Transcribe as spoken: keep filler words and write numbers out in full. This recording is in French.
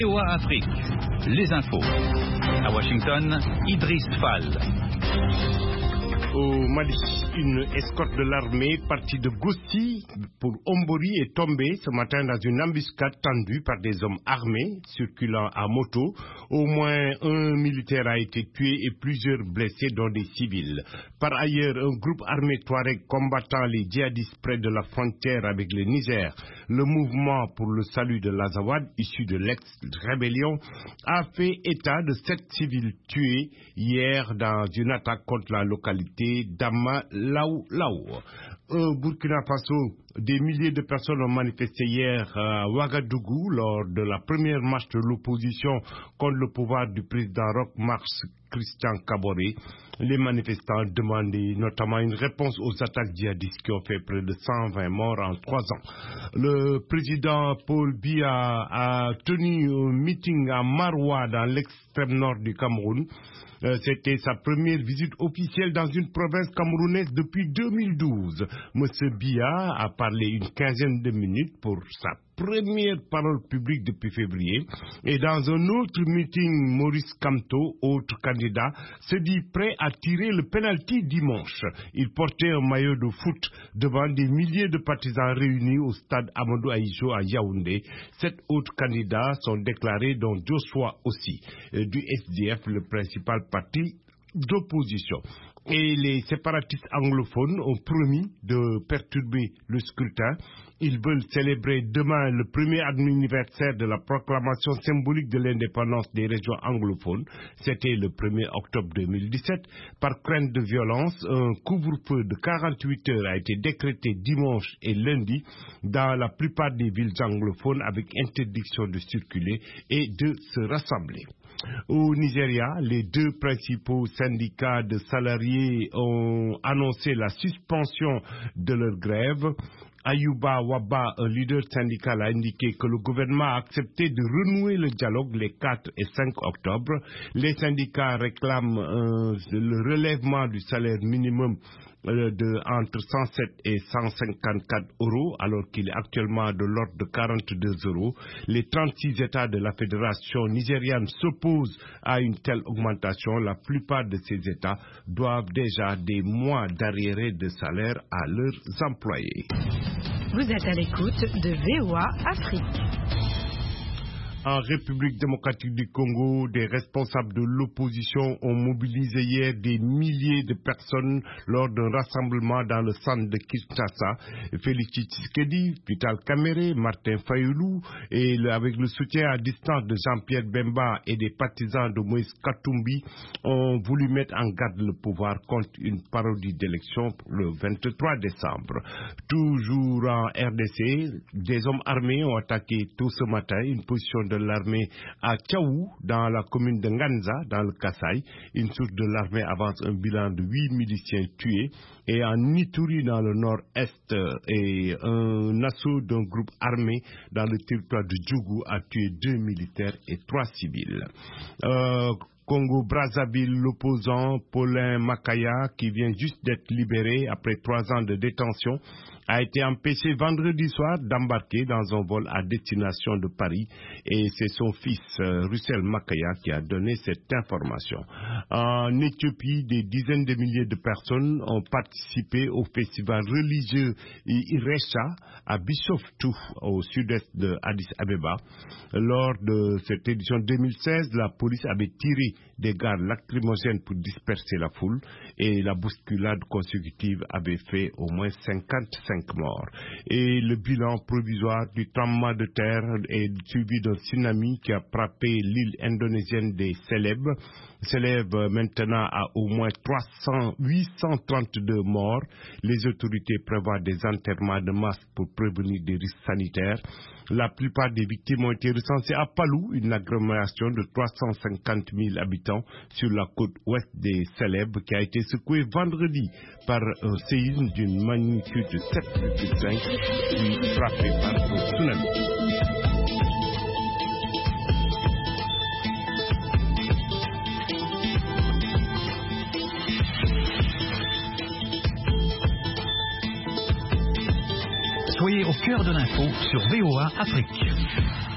V O A Afrique, les infos. À Washington, Idriss Fall. Au Mali, une escorte de l'armée partie de Gossi pour Ombori est tombée ce matin dans une embuscade tendue par des hommes armés circulant à moto. Au moins un militaire a été tué et plusieurs blessés, dont des civils. Par ailleurs, un groupe armé Touareg combattant les djihadistes près de la frontière avec le Niger, le mouvement pour le salut de l'Azawad, issu de l'ex-rébellion, a fait état de sept civils tués hier dans une attaque contre la localité d'Ama Laou Laou. Au Burkina Faso, des milliers de personnes ont manifesté hier à Ouagadougou lors de la première marche de l'opposition contre le pouvoir du président Roch Marc Christian Kaboré. Les manifestants demandaient notamment une réponse aux attaques djihadistes qui ont fait près de cent vingt morts en trois ans. Le président Paul Biya a tenu un meeting à Maroua dans l'extrême nord du Cameroun. Euh, C'était sa première visite officielle dans une province camerounaise depuis deux mille douze. Monsieur Biya a parlé une quinzaine de minutes pour sa première parole publique depuis février. Et dans un autre meeting, Maurice Kamto, autre candidat, se dit prêt à tirer le penalty dimanche. Il portait un maillot de foot devant des milliers de partisans réunis au stade Amadou Ahidjo à Yaoundé. Sept autres candidats sont déclarés, dont Joshua aussi, euh, du S D F, le principal parti d'opposition. Et les séparatistes anglophones ont promis de perturber le scrutin. Ils veulent célébrer demain le premier anniversaire de la proclamation symbolique de l'indépendance des régions anglophones. C'était le premier octobre deux mille dix-sept. Par crainte de violence, un couvre-feu de quarante-huit heures a été décrété dimanche et lundi dans la plupart des villes anglophones, avec interdiction de circuler et de se rassembler. Au Nigeria, les deux principaux syndicats de salariés ont annoncé la suspension de leur grève. Ayuba Waba, un leader syndical, a indiqué que le gouvernement a accepté de renouer le dialogue les quatre et cinq octobre. Les syndicats réclament euh, le relèvement du salaire minimum euh, de entre cent sept et cent cinquante-quatre euros, alors qu'il est actuellement de l'ordre de quarante-deux euros. Les trente-six États de la fédération nigériane s'opposent à une telle augmentation. La plupart de ces États doivent déjà des mois d'arriérés de salaire à leurs employés. Vous êtes à l'écoute de V O A Afrique. En République démocratique du Congo, des responsables de l'opposition ont mobilisé hier des milliers de personnes lors d'un rassemblement dans le centre de Kinshasa. Félix Tshisekedi, Vital Kamerhe, Martin Fayulu, et le, avec le soutien à distance de Jean-Pierre Bemba et des partisans de Moïse Katumbi, ont voulu mettre en garde le pouvoir contre une parodie d'élection le vingt-trois décembre. Toujours en R D C, des hommes armés ont attaqué tôt ce matin une position de l'armée à Tchaou, dans la commune de Nganza, dans le Kasaï. Une source de l'armée avance un bilan de huit miliciens tués. Et en Ituri, dans le nord-est, et un assaut d'un groupe armé dans le territoire de Djougou a tué deux militaires et trois civils. Euh, Congo-Brazzaville, l'opposant Paulin Makaya, qui vient juste d'être libéré après trois ans de détention, a été empêché vendredi soir d'embarquer dans un vol à destination de Paris, et c'est son fils euh, Russell Makaya qui a donné cette information. En Éthiopie, des dizaines de milliers de personnes ont participé au festival religieux Iresha à Bishoftu, au sud-est de Addis Abeba. Lors de cette édition deux mille seize, la police avait tiré des gaz lacrymogènes pour disperser la foule, et la bousculade consécutive avait fait au moins cinquante-cinq morts. Et le bilan provisoire du tremblement de terre est suivi d'un tsunami qui a frappé l'île indonésienne des Célèbes, s'élève maintenant à au moins huit cent trente-deux morts. Les autorités prévoient des enterrements de masse pour prévenir des risques sanitaires. La plupart des victimes ont été recensées à Palou, une agglomération de trois cent cinquante mille habitants sur la côte ouest des Célèbes, qui a été secouée vendredi par un séisme d'une magnitude de sept virgule cinq, puis frappé par un tsunami. Soyez au cœur de l'info sur V O A Afrique.